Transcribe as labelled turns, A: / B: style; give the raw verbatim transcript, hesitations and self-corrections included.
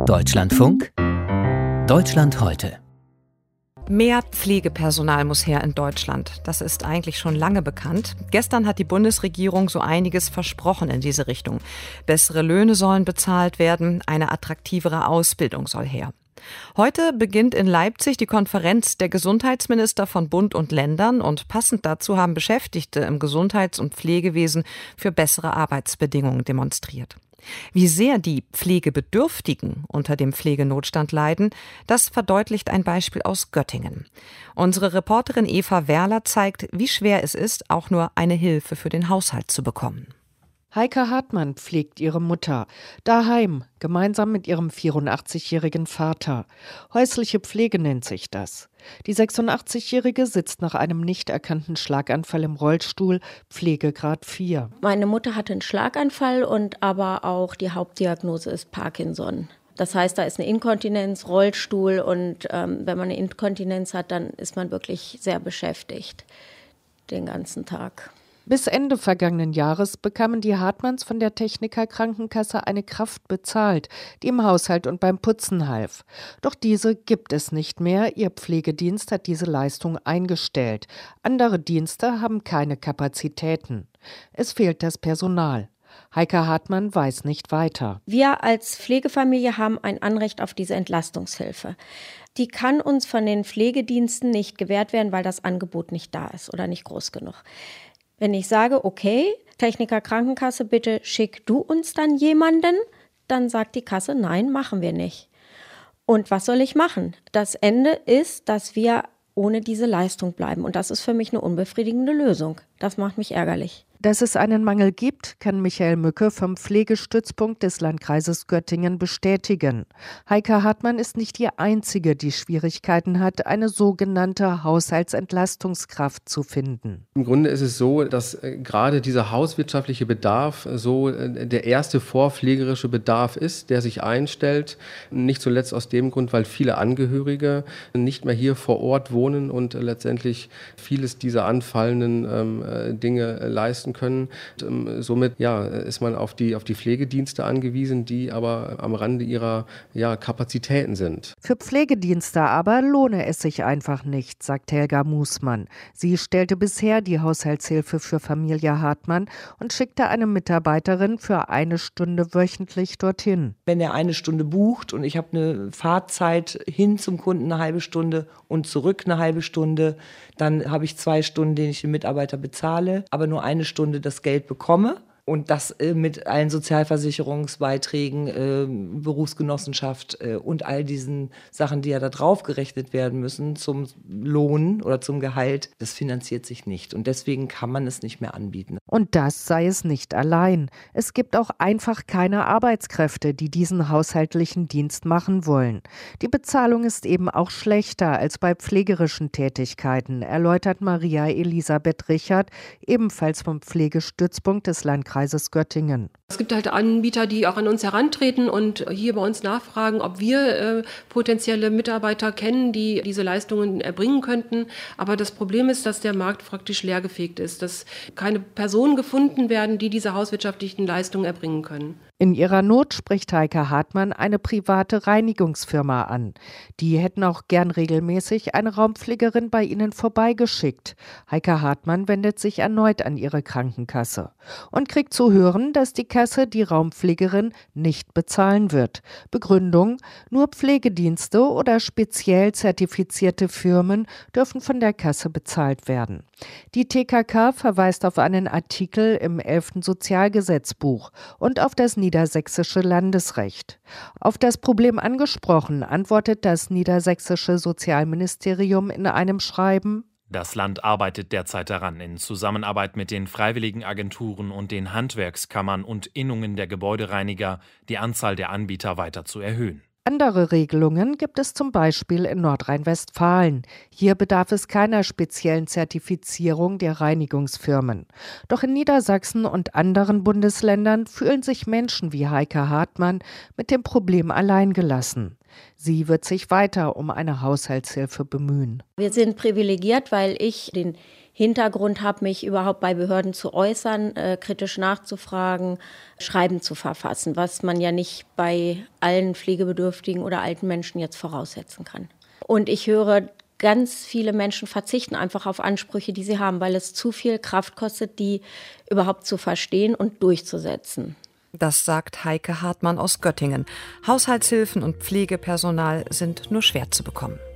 A: Deutschlandfunk Deutschland heute.
B: Mehr Pflegepersonal muss her in Deutschland. Das ist eigentlich schon lange bekannt. Gestern hat die Bundesregierung so einiges versprochen in diese Richtung. Bessere Löhne sollen bezahlt werden, eine attraktivere Ausbildung soll her. Heute beginnt in Leipzig die Konferenz der Gesundheitsminister von Bund und Ländern und passend dazu haben Beschäftigte im Gesundheits- und Pflegewesen für bessere Arbeitsbedingungen demonstriert. Wie sehr die Pflegebedürftigen unter dem Pflegenotstand leiden, das verdeutlicht ein Beispiel aus Göttingen. Unsere Reporterin Eva Werler zeigt, wie schwer es ist, auch nur eine Hilfe für den Haushalt zu bekommen.
C: Heike Hartmann pflegt ihre Mutter, daheim, gemeinsam mit ihrem vierundachtzigjährigen Vater. Häusliche Pflege nennt sich das. Die sechsundachtzigjährige sitzt nach einem nicht erkannten Schlaganfall im Rollstuhl, Pflegegrad vier.
D: Meine Mutter hatte einen Schlaganfall und aber auch die Hauptdiagnose ist Parkinson. Das heißt, da ist eine Inkontinenz, Rollstuhl und ähm, wenn man eine Inkontinenz hat, dann ist man wirklich sehr beschäftigt den ganzen Tag.
C: Bis Ende vergangenen Jahres bekamen die Hartmanns von der Techniker Krankenkasse eine Kraft bezahlt, die im Haushalt und beim Putzen half. Doch diese gibt es nicht mehr. Ihr Pflegedienst hat diese Leistung eingestellt. Andere Dienste haben keine Kapazitäten. Es fehlt das Personal. Heike Hartmann weiß nicht weiter.
D: Wir als Pflegefamilie haben ein Anrecht auf diese Entlastungshilfe. Die kann uns von den Pflegediensten nicht gewährt werden, weil das Angebot nicht da ist oder nicht groß genug. Wenn ich sage, okay, Techniker Krankenkasse, bitte schick du uns dann jemanden, dann sagt die Kasse, nein, machen wir nicht. Und was soll ich machen? Das Ende ist, dass wir ohne diese Leistung bleiben. Und das ist für mich eine unbefriedigende Lösung. Das macht mich ärgerlich.
C: Dass es einen Mangel gibt, kann Michael Mücke vom Pflegestützpunkt des Landkreises Göttingen bestätigen. Heike Hartmann ist nicht die Einzige, die Schwierigkeiten hat, eine sogenannte Haushaltsentlastungskraft zu finden.
E: Im Grunde ist es so, dass äh, gerade dieser hauswirtschaftliche Bedarf so äh, der erste vorpflegerische Bedarf ist, der sich einstellt. Nicht zuletzt aus dem Grund, weil viele Angehörige nicht mehr hier vor Ort wohnen und äh, letztendlich vieles dieser anfallenden ähm, äh, Dinge äh, leisten können. Und, ähm, somit ja, ist man auf die, auf die Pflegedienste angewiesen, die aber am Rande ihrer ja, Kapazitäten sind.
C: Für Pflegedienste aber lohne es sich einfach nicht, sagt Helga Musmann. Sie stellte bisher die Haushaltshilfe für Familie Hartmann und schickte eine Mitarbeiterin für eine Stunde wöchentlich dorthin.
F: Wenn er eine Stunde bucht und ich habe eine Fahrzeit hin zum Kunden eine halbe Stunde und zurück eine halbe Stunde, dann habe ich zwei Stunden, denen ich den Mitarbeiter bezahle, aber nur eine Stunde das Geld bekomme und das äh, mit allen Sozialversicherungsbeiträgen, äh, Berufsgenossenschaft äh, und all diesen Sachen, die ja da drauf gerechnet werden müssen zum Lohn oder zum Gehalt, das finanziert sich nicht und deswegen kann man es nicht mehr anbieten.
C: Und das sei es nicht allein. Es gibt auch einfach keine Arbeitskräfte, die diesen haushaltlichen Dienst machen wollen. Die Bezahlung ist eben auch schlechter als bei pflegerischen Tätigkeiten, erläutert Maria Elisabeth Richard, ebenfalls vom Pflegestützpunkt des Landkreises Göttingen.
G: Es gibt halt Anbieter, die auch an uns herantreten und hier bei uns nachfragen, ob wir äh, potenzielle Mitarbeiter kennen, die diese Leistungen erbringen könnten. Aber das Problem ist, dass der Markt praktisch leergefegt ist, dass keine Personen gefunden werden, die diese hauswirtschaftlichen Leistungen erbringen können.
C: In ihrer Not spricht Heike Hartmann eine private Reinigungsfirma an. Die hätten auch gern regelmäßig eine Raumpflegerin bei ihnen vorbeigeschickt. Heike Hartmann wendet sich erneut an ihre Krankenkasse und kriegt zu hören, dass die Kasse die Raumpflegerin nicht bezahlen wird. Begründung: Nur Pflegedienste oder speziell zertifizierte Firmen dürfen von der Kasse bezahlt werden. Die T K K verweist auf einen Artikel im elften Sozialgesetzbuch und auf das niedersächsische Landesrecht. Auf das Problem angesprochen, antwortet das niedersächsische Sozialministerium in einem Schreiben:
H: Das Land arbeitet derzeit daran, in Zusammenarbeit mit den Freiwilligenagenturen und den Handwerkskammern und Innungen der Gebäudereiniger die Anzahl der Anbieter weiter zu erhöhen.
C: Andere Regelungen gibt es zum Beispiel in Nordrhein-Westfalen. Hier bedarf es keiner speziellen Zertifizierung der Reinigungsfirmen. Doch in Niedersachsen und anderen Bundesländern fühlen sich Menschen wie Heike Hartmann mit dem Problem alleingelassen. Sie wird sich weiter um eine Haushaltshilfe bemühen.
D: Wir sind privilegiert, weil ich den Hintergrund habe, mich überhaupt bei Behörden zu äußern, äh, kritisch nachzufragen, Schreiben zu verfassen, was man ja nicht bei allen Pflegebedürftigen oder alten Menschen jetzt voraussetzen kann. Und ich höre, ganz viele Menschen verzichten einfach auf Ansprüche, die sie haben, weil es zu viel Kraft kostet, die überhaupt zu verstehen und durchzusetzen.
B: Das sagt Heike Hartmann aus Göttingen. Haushaltshilfen und Pflegepersonal sind nur schwer zu bekommen.